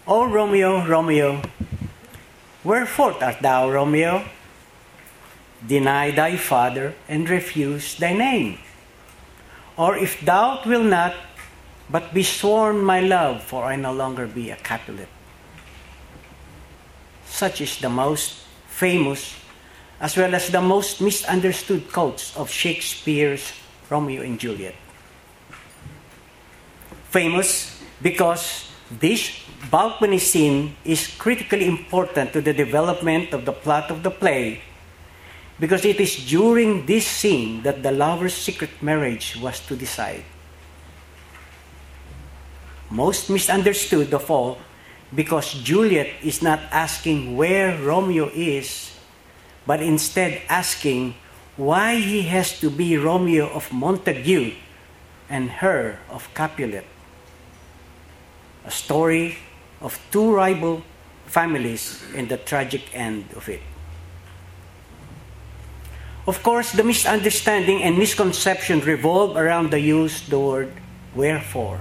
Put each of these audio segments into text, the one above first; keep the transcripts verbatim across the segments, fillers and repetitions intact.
O Romeo, Romeo, wherefore art thou, Romeo? Deny thy father and refuse thy name. Or if thou wilt not, but be sworn my love, for I no longer be a Capulet. Such is the most famous as well as the most misunderstood quotes of Shakespeare's Romeo and Juliet. Famous because this balcony scene is critically important to the development of the plot of the play, because it is during this scene that the lovers' secret marriage was to decide. Most misunderstood of all, because Juliet is not asking where Romeo is, but instead asking why he has to be Romeo of Montague and her of Capulet. A story of two rival families and the tragic end of it. Of course, the misunderstanding and misconception revolve around the use of the word wherefore.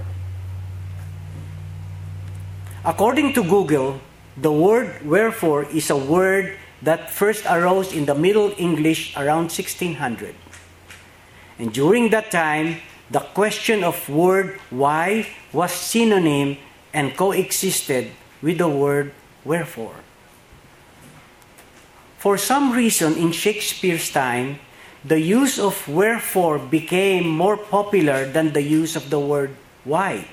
According to Google, the word wherefore is a word that first arose in the Middle English around sixteen hundred. And during that time, the question of word why was synonym and coexisted with the word wherefore. For some reason in Shakespeare's time, the use of wherefore became more popular than the use of the word why.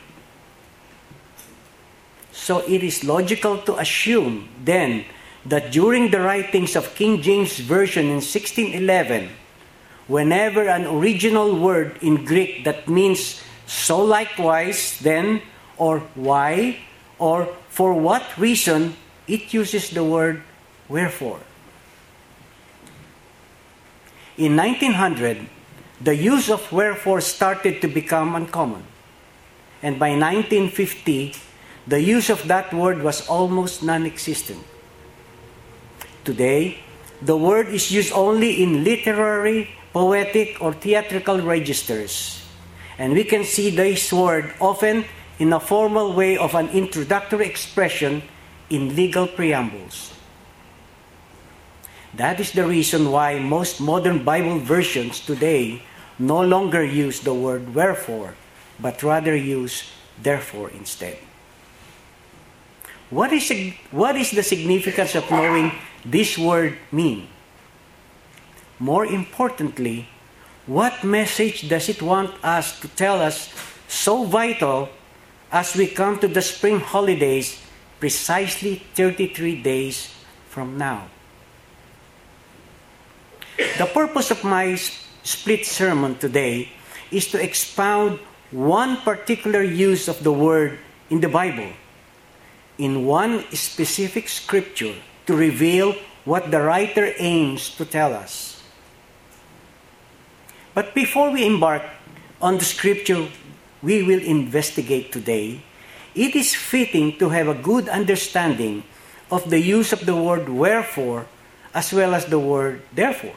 So it is logical to assume then that during the writings of King James Version in sixteen eleven, whenever an original word in Greek that means so likewise then, or why, or for what reason, it uses the word wherefore. In nineteen hundred, the use of wherefore started to become uncommon. And by nineteen fifty, the use of that word was almost non-existent. Today, the word is used only in literary, poetic, or theatrical registers. And we can see this word often in a formal way of an introductory expression in legal preambles. That is the reason why most modern Bible versions today no longer use the word wherefore, but rather use therefore instead. What is, what is the significance of knowing this word mean? More importantly, what message does it want us to tell us so vital as we come to the spring holidays precisely thirty-three days from now? The purpose of my split sermon today is to expound one particular use of the word in the Bible, in one specific scripture, to reveal what the writer aims to tell us. But before we embark on the scripture we will investigate today, it is fitting to have a good understanding of the use of the word wherefore as well as the word therefore.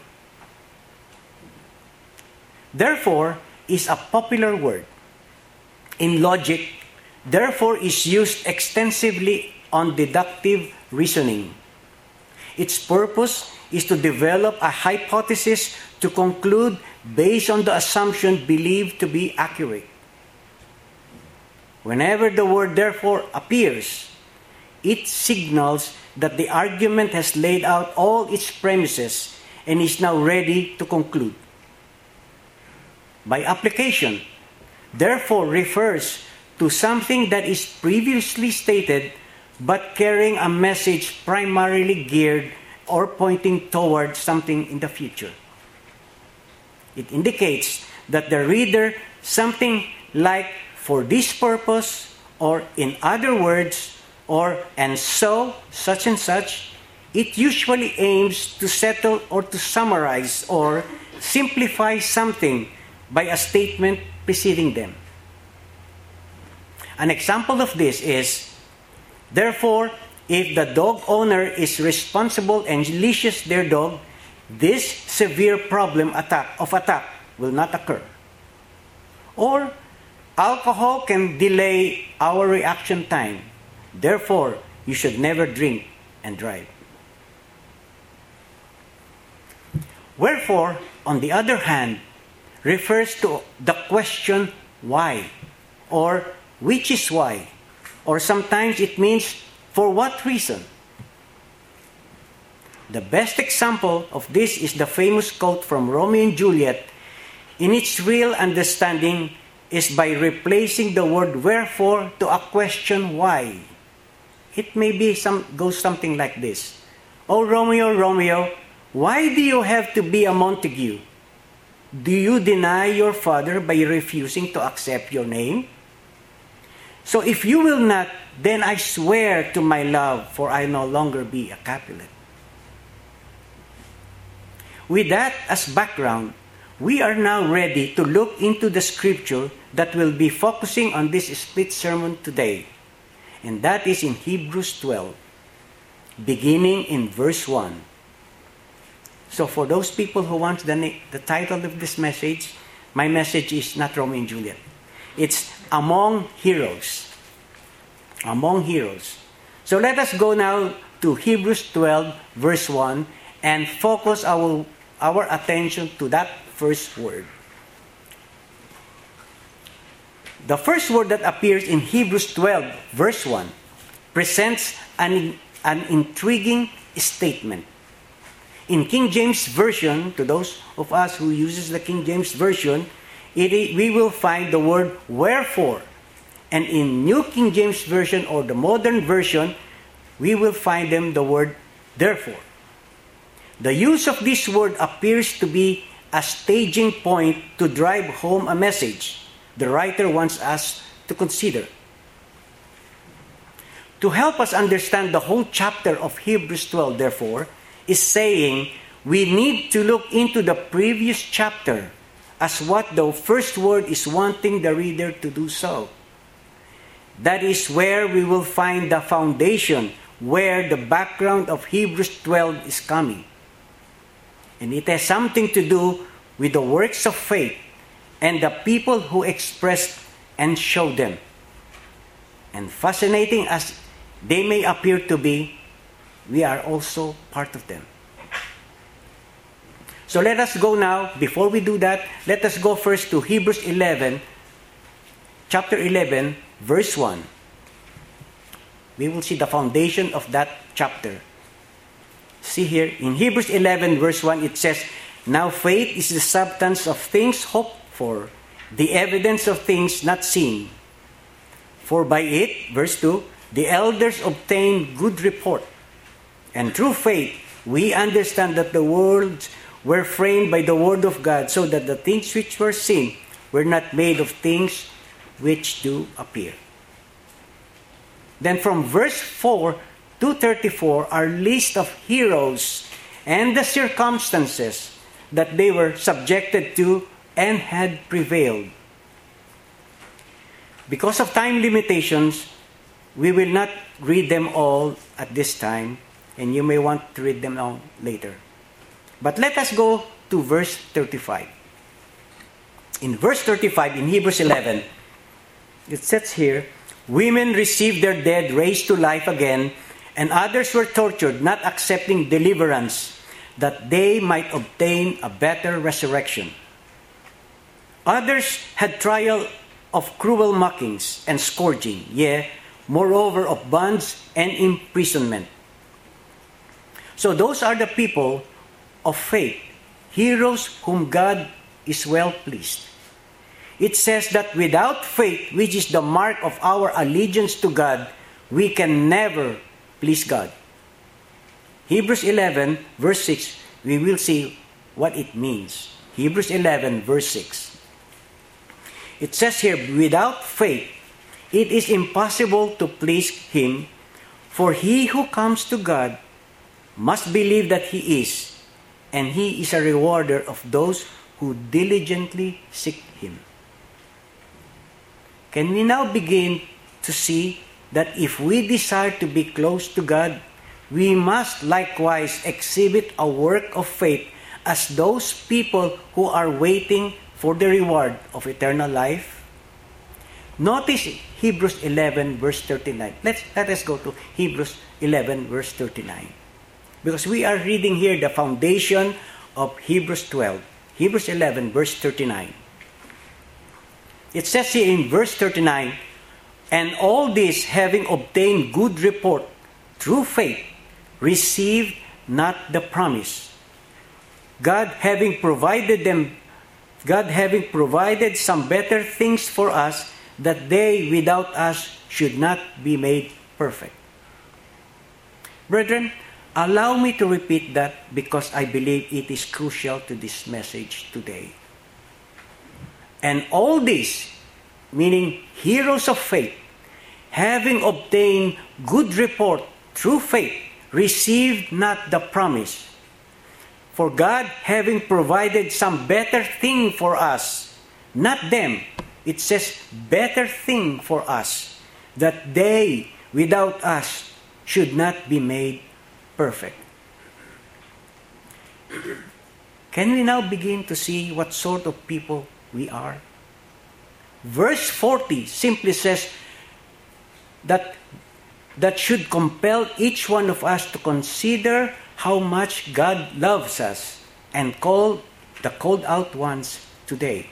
Therefore is a popular word. In logic, therefore is used extensively on deductive reasoning. Its purpose is to develop a hypothesis to conclude based on the assumption believed to be accurate. Whenever the word therefore appears, it signals that the argument has laid out all its premises and is now ready to conclude. By application, therefore refers to something that is previously stated but carrying a message primarily geared or pointing toward something in the future. It indicates that the reader something like for this purpose, or in other words, or and so, such and such. It usually aims to settle or to summarize or simplify something by a statement preceding them. An example of this is, therefore, if the dog owner is responsible and leashes their dog, this severe problem attack of attack will not occur. Or, alcohol can delay our reaction time. Therefore, you should never drink and drive. Wherefore, on the other hand, refers to the question why, or which is why, or sometimes it means for what reason. The best example of this is the famous quote from Romeo and Juliet. In its real understanding is by replacing the word wherefore to a question why. It may be some goes something like this. Oh Romeo, Romeo, why do you have to be a Montague? Do you deny your father by refusing to accept your name? So if you will not, then I swear to my love, for I no longer be a Capulet. With that as background, we are now ready to look into the scripture that will be focusing on this split sermon today. And that is in Hebrews twelve, beginning in verse one. So for those people who want the, na- the title of this message, my message is not Romeo and Juliet. It's Among Heroes. Among Heroes. So let us go now to Hebrews twelve, verse one, and focus our, our attention to that first word. The first word that appears in Hebrews twelve, verse one, presents an, an intriguing statement. In King James Version, to those of us who uses the King James Version, it, we will find the word wherefore. And in New King James Version or the Modern Version, we will find them the word therefore. The use of this word appears to be a staging point to drive home a message the writer wants us to consider. To help us understand the whole chapter of Hebrews twelve, therefore, is saying we need to look into the previous chapter as what the first word is wanting the reader to do so. That is where we will find the foundation, where the background of Hebrews twelve is coming. And it has something to do with the works of faith and the people who expressed and showed them. And fascinating as they may appear to be, we are also part of them. So let us go now, before we do that, let us go first to Hebrews eleven, chapter eleven, verse one. We will see the foundation of that chapter. See here, in Hebrews eleven, verse one, it says, now faith is the substance of things hoped for, the evidence of things not seen. For by it, verse two, the elders obtained good report. And through faith, we understand that the worlds were framed by the word of God, so that the things which were seen were not made of things which do appear. Then from verse four to thirty-four are list of heroes and the circumstances that they were subjected to and had prevailed. Because of time limitations, we will not read them all at this time, and you may want to read them all later. But let us go to verse thirty-five. In verse thirty-five, in Hebrews eleven, it says here, women received their dead raised to life again, and others were tortured, not accepting deliverance, that they might obtain a better resurrection. Others had trial of cruel mockings and scourging, yea, moreover of bonds and imprisonment. So those are the people of faith, heroes whom God is well pleased. It says that without faith, which is the mark of our allegiance to God, we can never please God. Hebrews eleven, verse six, we will see what it means. Hebrews eleven, verse six. It says here, without faith, it is impossible to please Him, for he who comes to God must believe that He is, and He is a rewarder of those who diligently seek Him. Can we now begin to see that if we desire to be close to God, we must likewise exhibit a work of faith as those people who are waiting for the reward of eternal life? Notice Hebrews eleven verse thirty-nine. Let's, let us go to Hebrews eleven verse thirty-nine. Because we are reading here the foundation of Hebrews twelve. Hebrews eleven verse thirty-nine. It says here in verse thirty-nine, and all this having obtained good report through faith, received not the promise. God having provided them, God having provided some better things for us, that they without us should not be made perfect. Brethren, allow me to repeat that because I believe it is crucial to this message today. And all this, meaning heroes of faith, having obtained good report through faith, received not the promise. For God having provided some better thing for us, not them, it says better thing for us, that they without us should not be made perfect. Can we now begin to see what sort of people we are? Verse forty simply says that that should compel each one of us to consider how much God loves us and call the called out ones today.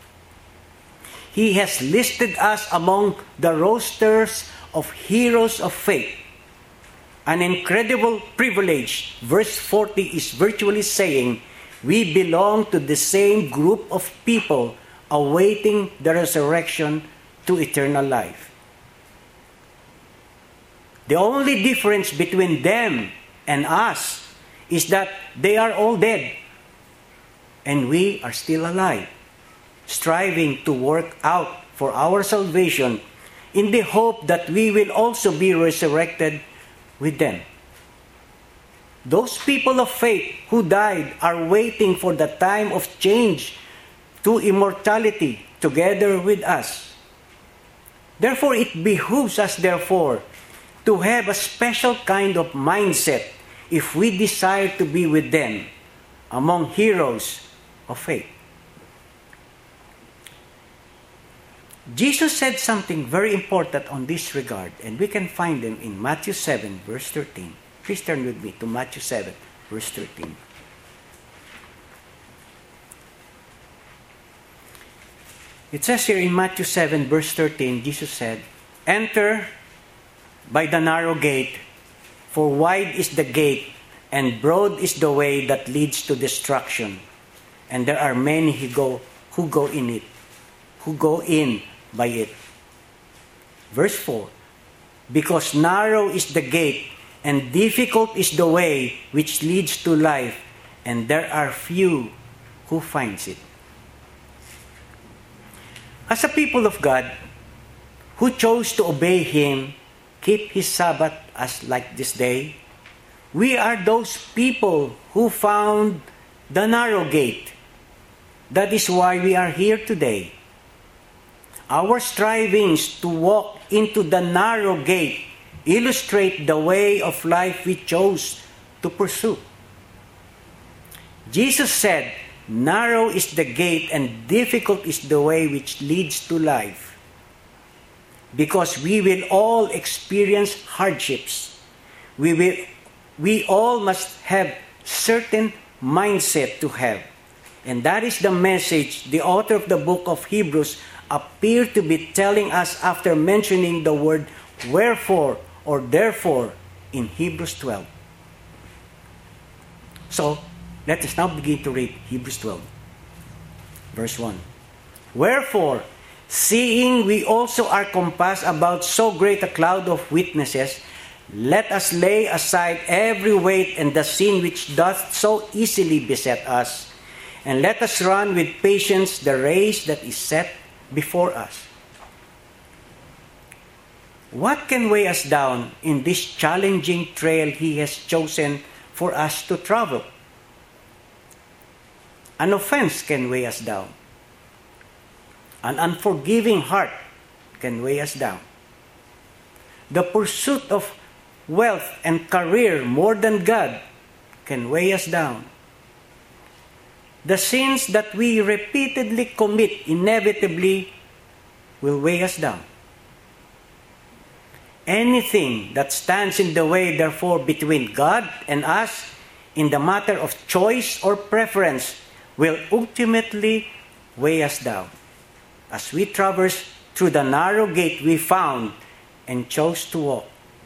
He has listed us among the rosters of heroes of faith. An incredible privilege. Verse forty is virtually saying, we belong to the same group of people awaiting the resurrection to eternal life. The only difference between them and us is that they are all dead and we are still alive, striving to work out for our salvation in the hope that we will also be resurrected with them. Those people of faith who died are waiting for the time of change to immortality together with us. Therefore, it behooves us, therefore, to have a special kind of mindset if we desire to be with them among heroes of faith. Jesus said something very important on this regard, and we can find them in Matthew seven, verse thirteen. Please turn with me to Matthew seven, verse thirteen. It says here in Matthew seven, verse thirteen, Jesus said, enter by the narrow gate, for wide is the gate, and broad is the way that leads to destruction, and there are many who go who go in it, who go in by it. Verse four, because narrow is the gate, and difficult is the way which leads to life, and there are few who finds it. As a people of God who chose to obey Him, keep His Sabbath as like this day, we are those people who found the narrow gate. That is why we are here today. Our strivings to walk into the narrow gate illustrate the way of life we chose to pursue. Jesus said, narrow is the gate and difficult is the way which leads to life. Because we will all experience hardships. We will, we all must have certain mindset to have. And that is the message the author of the book of Hebrews appeared to be telling us after mentioning the word wherefore or therefore in Hebrews twelve. So, let us now begin to read Hebrews twelve, verse one. Wherefore, seeing we also are compassed about so great a cloud of witnesses, let us lay aside every weight and the sin which doth so easily beset us, and let us run with patience the race that is set before us. What can weigh us down in this challenging trail He has chosen for us to travel? An offense can weigh us down. An unforgiving heart can weigh us down. The pursuit of wealth and career more than God can weigh us down. The sins that we repeatedly commit inevitably will weigh us down. Anything that stands in the way, therefore, between God and us in the matter of choice or preference will ultimately weigh us down as we traverse through the narrow gate we found and chose to walk.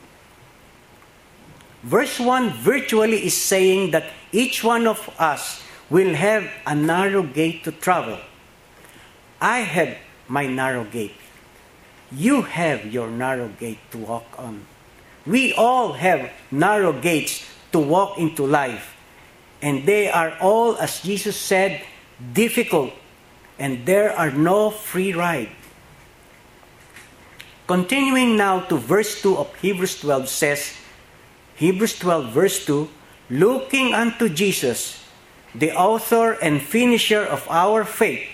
Verse one virtually is saying that each one of us will have a narrow gate to travel. I have my narrow gate. You have your narrow gate to walk on. We all have narrow gates to walk into life. And they are all, as Jesus said, difficult. And there are no free ride. Continuing now to verse two of Hebrews twelve says, Hebrews twelve verse two, looking unto Jesus, the author and finisher of our faith.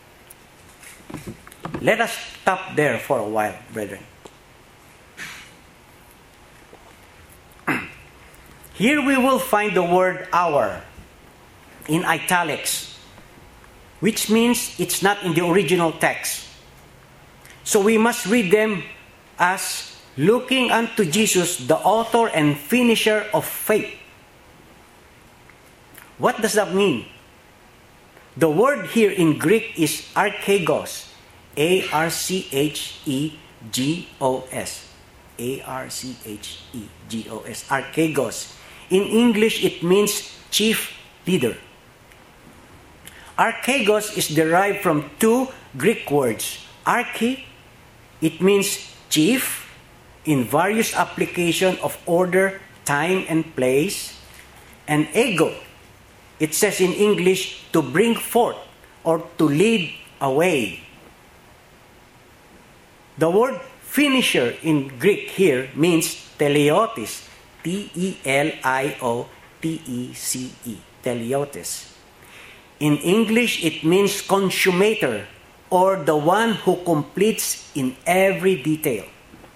Let us stop there for a while, brethren. Here we will find the word our in italics, which means it's not in the original text. So we must read them as looking unto Jesus, the author and finisher of faith. What does that mean? The word here in Greek is archegos. A R C H E G O S. A R C H E G O S. Archegos. In English, it means chief leader. Archegos is derived from two Greek words. Archi, it means chief in various applications of order, time, and place. And ego, it says in English, to bring forth or to lead away. The word finisher in Greek here means teleiotes. T E L I O T E C E. Teleiotes. In English, it means consummator or the one who completes in every detail.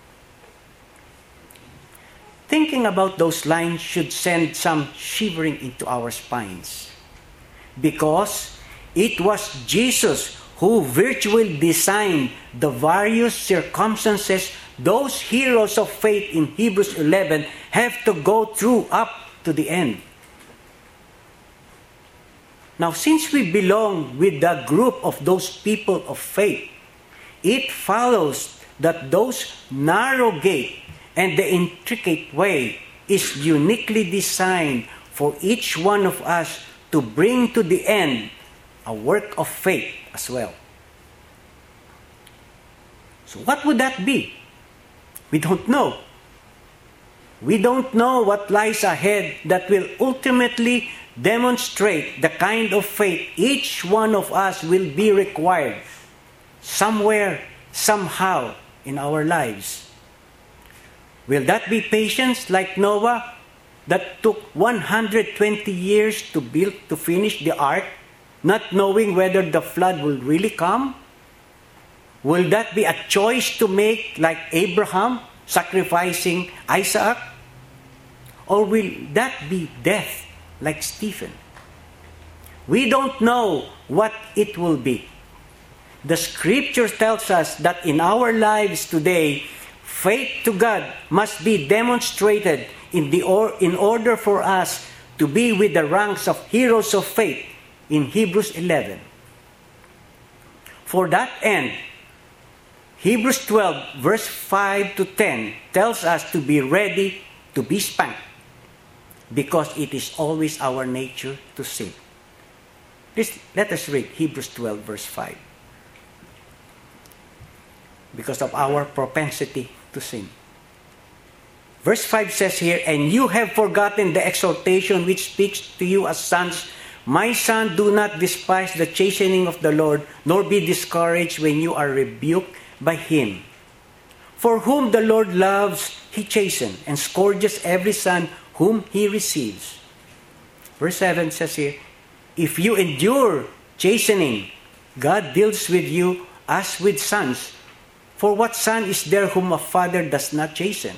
Thinking about those lines should send some shivering into our spines, because it was Jesus who virtually designed the various circumstances those heroes of faith in Hebrews eleven have to go through up to the end. Now, since we belong with the group of those people of faith, it follows that those narrow gate and the intricate way is uniquely designed for each one of us to bring to the end a work of faith as well. So what would that be? We don't know. We don't know what lies ahead that will ultimately demonstrate the kind of faith each one of us will be required somewhere, somehow in our lives. Will that be patience like Noah that took one hundred twenty years to build, to finish the ark, not knowing whether the flood will really come? Will that be a choice to make like Abraham, sacrificing Isaac? Or will that be death like Stephen? We don't know what it will be. The scripture tells us that in our lives today, faith to God must be demonstrated in, the or, in order for us to be with the ranks of heroes of faith in Hebrews eleven. For that end, Hebrews twelve verse five to ten tells us to be ready to be spanked, because it is always our nature to sin. Please, let us read Hebrews twelve verse five. Because of our propensity to sin. Verse five says here, "And you have forgotten the exhortation which speaks to you as sons. My son, do not despise the chastening of the Lord, nor be discouraged when you are rebuked by him. For whom the Lord loves, he chastens, and scourges every son whom he receives." Verse seven says here, "If you endure chastening, God deals with you as with sons. For what son is there whom a father does not chasten?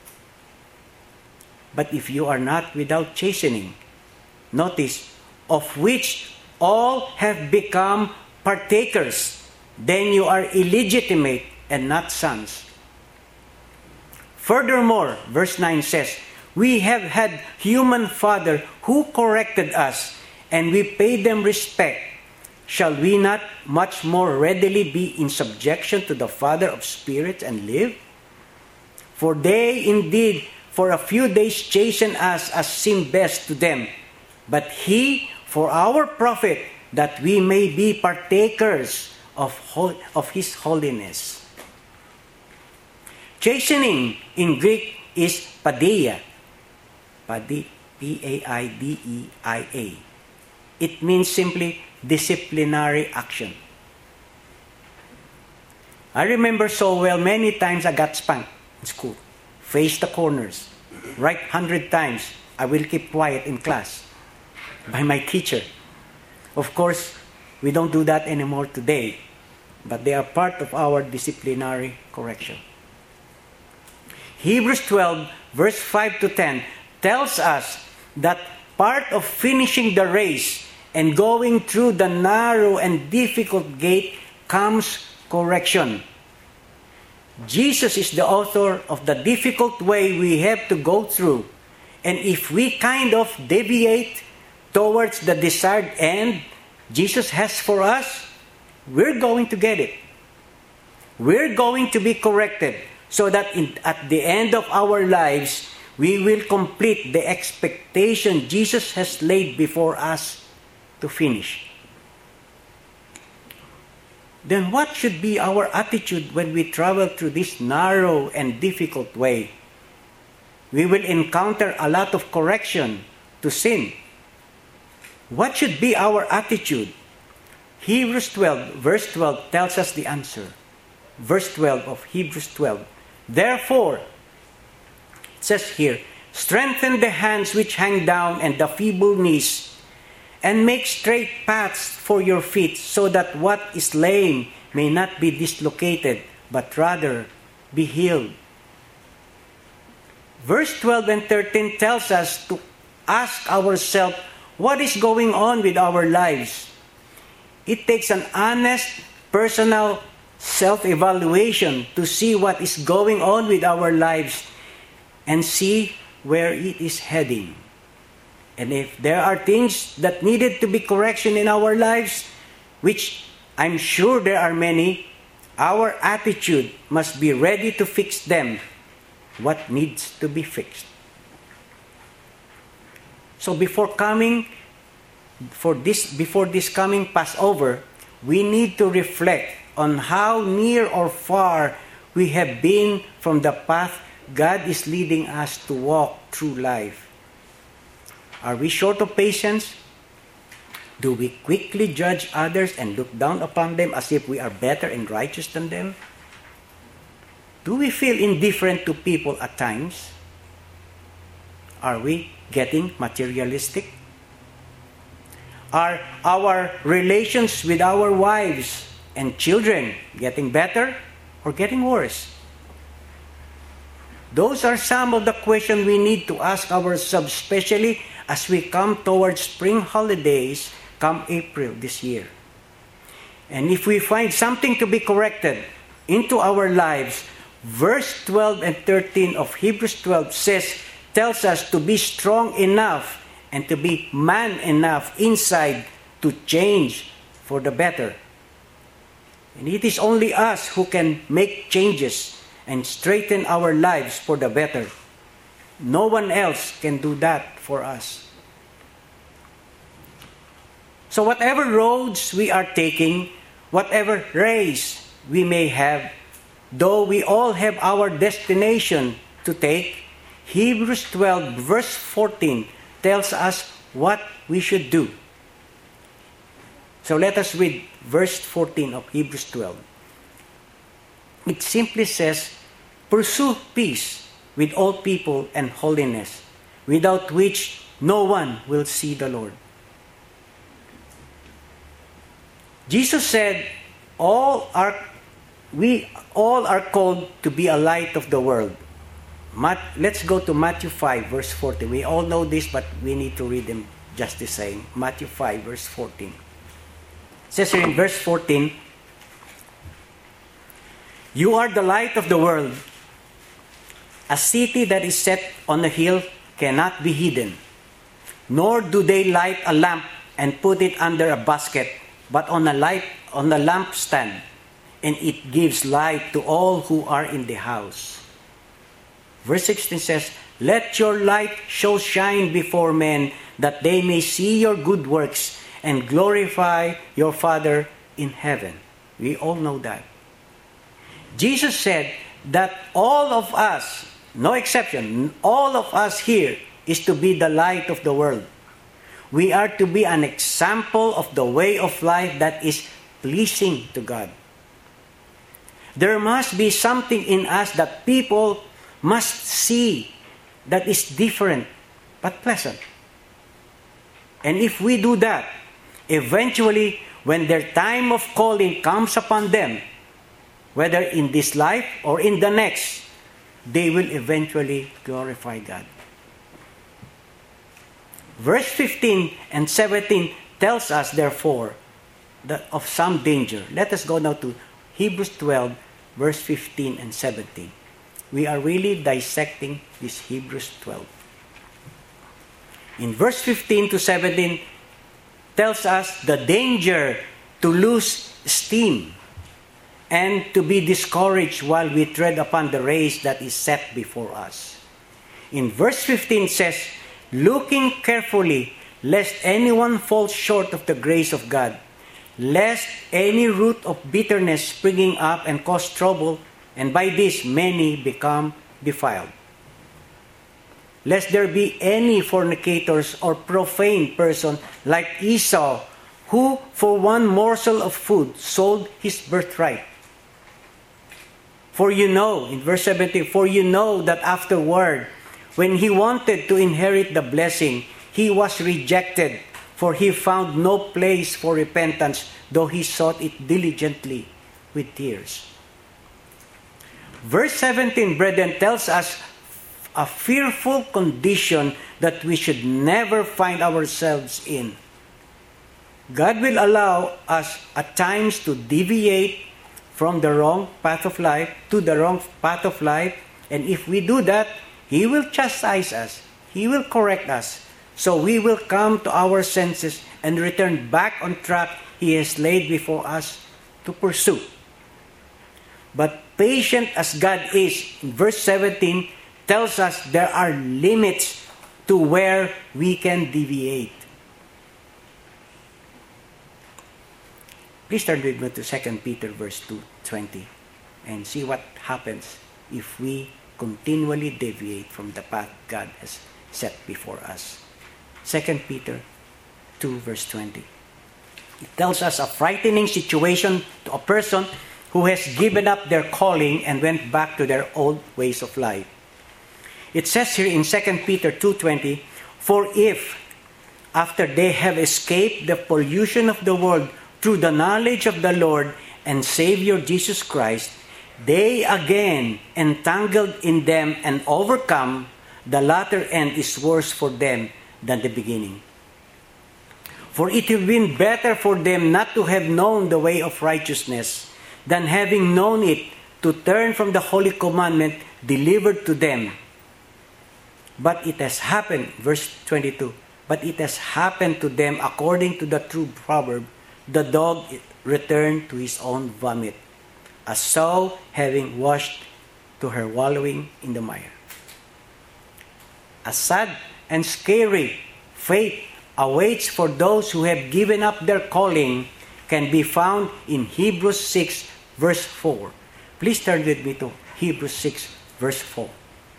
But if you are not without chastening," notice, "of which all have become partakers, then you are illegitimate and not sons. Furthermore, verse nine says, we have had human father who corrected us, and we pay them respect. Shall we not much more readily be in subjection to the Father of spirits and live? For they indeed for a few days chasten us as seemed best to them, but he for our profit, that we may be partakers of, hol- of his holiness. Chastening in Greek is paideia. P A I D E I A. It means simply disciplinary action. I remember so well many times I got spanked in school. Face the corners. Right hundred times. I will keep quiet in class. By my teacher. Of course, we don't do that anymore today. But they are part of our disciplinary correction. Hebrews twelve, verse five to ten tells us that part of finishing the race and going through the narrow and difficult gate comes correction. Jesus is the author of the difficult way we have to go through. And if we kind of deviate towards the desired end Jesus has for us, we're going to get it. We're going to be corrected so that in, at the end of our lives, we will complete the expectation Jesus has laid before us to finish. Then what should be our attitude when we travel through this narrow and difficult way? We will encounter a lot of correction to sin. What should be our attitude? Hebrews twelve, verse twelve tells us the answer. Verse twelve of Hebrews twelve. Therefore, it says here, strengthen the hands which hang down and the feeble knees, and make straight paths for your feet, so that what is lame may not be dislocated, but rather be healed. Verse twelve and thirteen tells us to ask ourselves what is going on with our lives. It takes an honest, personal self-evaluation to see what is going on with our lives and see where it is heading. And if there are things that needed to be correction in our lives, which I'm sure there are many, our attitude must be ready to fix them. What needs to be fixed? So before coming, for this, before this coming Passover, we need to reflect on how near or far we have been from the path God is leading us to walk through life. Are we short of patience? Do we quickly judge others and look down upon them as if we are better and righteous than them? Do we feel indifferent to people at times? Are we getting materialistic? Are our relations with our wives and children getting better or getting worse? Those are some of the questions we need to ask ourselves, especially as we come towards spring holidays come April this year. And if we find something to be corrected into our lives, verse twelve and thirteen of Hebrews twelve says, tells us to be strong enough and to be man enough inside to change for the better. And it is only us who can make changes and straighten our lives for the better. No one else can do that for us. So whatever roads we are taking, whatever race we may have, though we all have our destination to take, Hebrews twelve verse fourteen tells us what we should do. So let us read verse fourteen of Hebrews twelve. It simply says, pursue peace with all people and holiness, without which no one will see the Lord. Jesus said, all are, we all are called to be a light of the world. Mat, let's go to Matthew five, verse fourteen. We all know this, but we need to read them just the same. Matthew five, verse fourteen. It says here in verse fourteen, You are the light of the world. A city that is set on a hill cannot be hidden. Nor do they light a lamp and put it under a basket, but on a light on a lampstand, and it gives light to all who are in the house. Verse sixteen says, Let your light so shine before men that they may see your good works and glorify your Father in heaven. We all know that. Jesus said that all of us, no exception, all of us here is to be the light of the world. We are to be an example of the way of life that is pleasing to God. There must be something in us that people must see that is different but pleasant. And if we do that, eventually, when their time of calling comes upon them, whether in this life or in the next, they will eventually glorify God. Verse fifteen and seventeen tells us, therefore, that of some danger. Let us go now to Hebrews twelve, verse fifteen and seventeen. We are really dissecting this Hebrews twelve. In verse fifteen to seventeen, tells us the danger to lose steam and to be discouraged while we tread upon the race that is set before us. In verse fifteen says, looking carefully, lest anyone fall short of the grace of God, lest any root of bitterness springing up and cause trouble, and by this many become defiled. Lest there be any fornicators or profane person like Esau, who for one morsel of food sold his birthright. For you know, in verse seventeen, for you know that afterward, when he wanted to inherit the blessing, he was rejected, for he found no place for repentance, though he sought it diligently with tears. Verse seventeen, brethren, tells us a fearful condition that we should never find ourselves in. God will allow us at times to deviate from the wrong path of life to the wrong path of life, and if we do that, He will chastise us. He will correct us. So we will come to our senses and return back on track He has laid before us to pursue. But patient as God is, in verse seventeen, tells us there are limits to where we can deviate. Please turn with me to Second Peter verse two twenty and see what happens if we continually deviate from the path God has set before us. Second Peter two verse twenty. It tells us a frightening situation to a person who has given up their calling and went back to their old ways of life. It says here in Second Peter two twenty, for if, after they have escaped the pollution of the world through the knowledge of the Lord and Savior Jesus Christ, they again entangled in them and overcome, the latter end is worse for them than the beginning. For it would have been better for them not to have known the way of righteousness than having known it to turn from the holy commandment delivered to them. But it has happened, verse twenty-two, but it has happened to them according to the true proverb, the dog returned to his own vomit, a sow having washed to her wallowing in the mire. A sad and scary fate awaits for those who have given up their calling can be found in Hebrews six verse four. Please turn with me to Hebrews six verse four.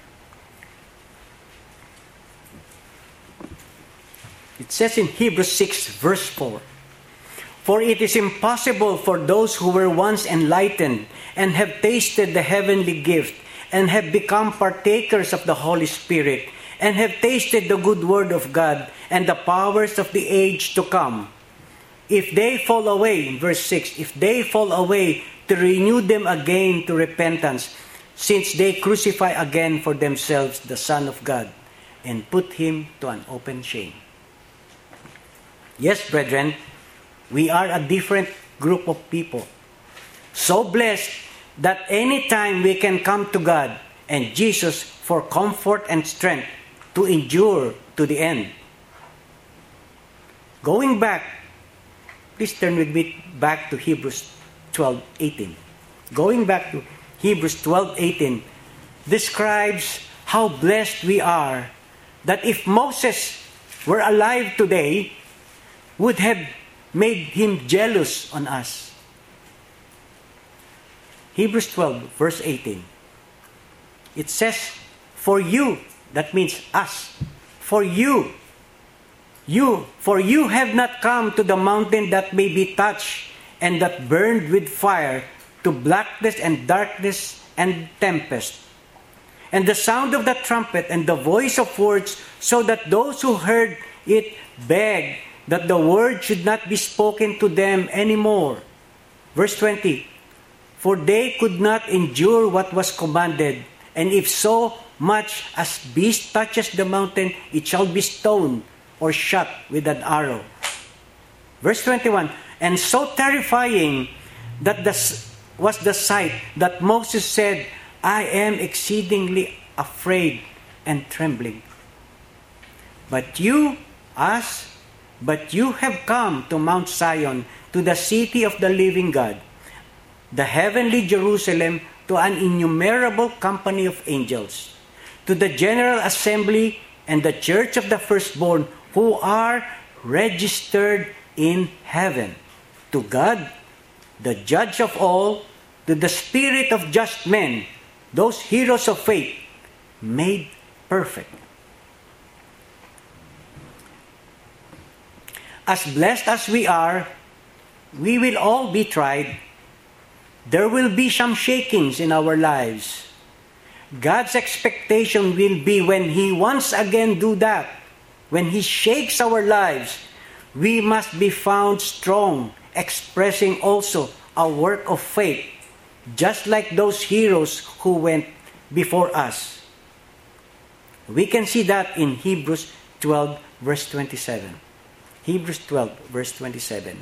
It says in Hebrews six verse four, for it is impossible for those who were once enlightened and have tasted the heavenly gift and have become partakers of the Holy Spirit and have tasted the good word of God and the powers of the age to come. If they fall away, in verse six, if they fall away, to renew them again to repentance, since they crucify again for themselves the Son of God and put Him to an open shame. Yes, brethren, we are a different group of people, so blessed that any time we can come to God and Jesus for comfort and strength to endure to the end. Going back, please turn with me back to Hebrews twelve eighteen. Going back to Hebrews twelve eighteen describes how blessed we are that if Moses were alive today, would have made him jealous on us. Hebrews twelve, verse eighteen. It says, for you, that means us, for you, you, for you have not come to the mountain that may be touched and that burned with fire, to blackness and darkness and tempest, and the sound of the trumpet and the voice of words, so that those who heard it begged that the word should not be spoken to them anymore. Verse twenty, for they could not endure what was commanded, and if so much as beast touches the mountain, it shall be stoned or shot with an arrow. Verse twenty-one, and so terrifying that the, was the sight that Moses said, I am exceedingly afraid and trembling. But you, us, but you have come to Mount Zion, to the city of the living God, the heavenly Jerusalem, to an innumerable company of angels, to the general assembly and the church of the firstborn who are registered in heaven, to God, the judge of all, to the spirit of just men, those heroes of faith, made perfect. As blessed as we are, we will all be tried. There will be some shakings in our lives. God's expectation will be when He once again do that, when He shakes our lives, we must be found strong, expressing also a work of faith, just like those heroes who went before us. We can see that in Hebrews twelve, verse twenty-seven. Hebrews twelve, verse twenty-seven.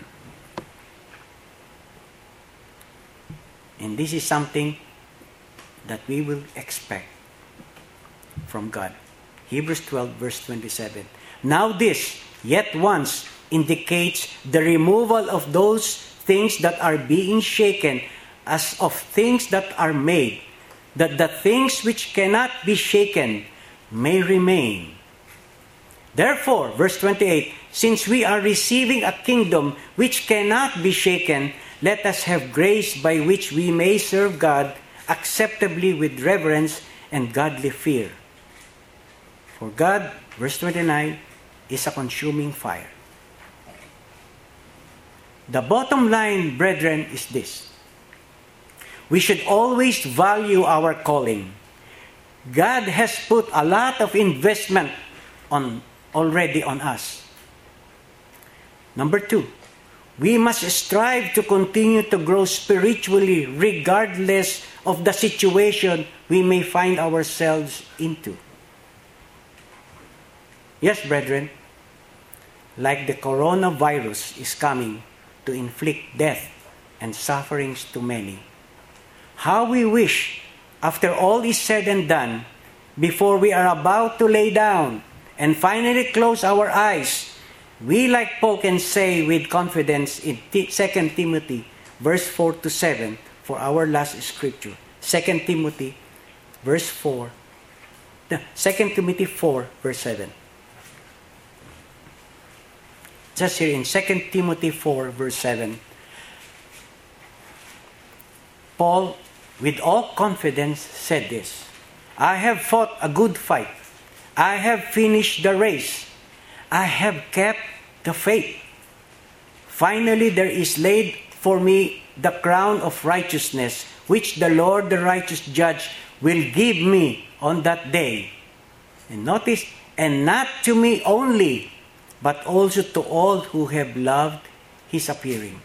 And this is something that we will expect from God. Hebrews twelve, verse twenty-seven. Now this, yet once, indicates the removal of those things that are being shaken, as of things that are made, that the things which cannot be shaken may remain. Therefore, verse twenty-eight, since we are receiving a kingdom which cannot be shaken, let us have grace by which we may serve God acceptably with reverence and godly fear. For God, verse twenty-nine, is a consuming fire. The bottom line, brethren, is this. We should always value our calling. God has put a lot of investment on already on us. Number two, we must strive to continue to grow spiritually regardless of the situation we may find ourselves into. Yes, brethren, like the coronavirus is coming to inflict death and sufferings to many, how we wish, after all is said and done, before we are about to lay down and finally close our eyes, we, like Paul, can say with confidence in Second Timothy, verse four to seven, for our last scripture. Second Timothy, verse four. Second Timothy four, verse seven. Just here in Second Timothy four, verse seven, Paul, with all confidence, said this, I have fought a good fight. I have finished the race. I have kept the faith. Finally, there is laid for me the crown of righteousness, which the Lord, the righteous judge, will give me on that day. And notice, and not to me only, but also to all who have loved His appearing.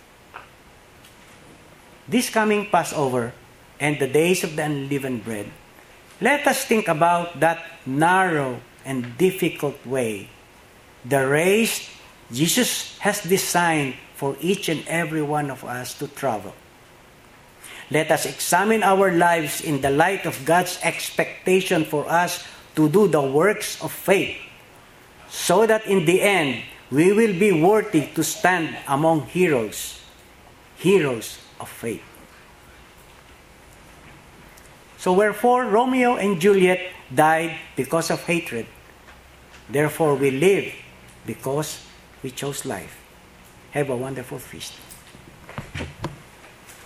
This coming Passover and the days of the unleavened bread, let us think about that narrow and difficult way, the race Jesus has designed for each and every one of us to travel. let us examine our lives in the light of God's expectation for us to do the works of faith, so that in the end, we will be worthy to stand among heroes, heroes of faith. So wherefore, Romeo and Juliet died because of hatred. Therefore, we live because we chose life. Have a wonderful feast.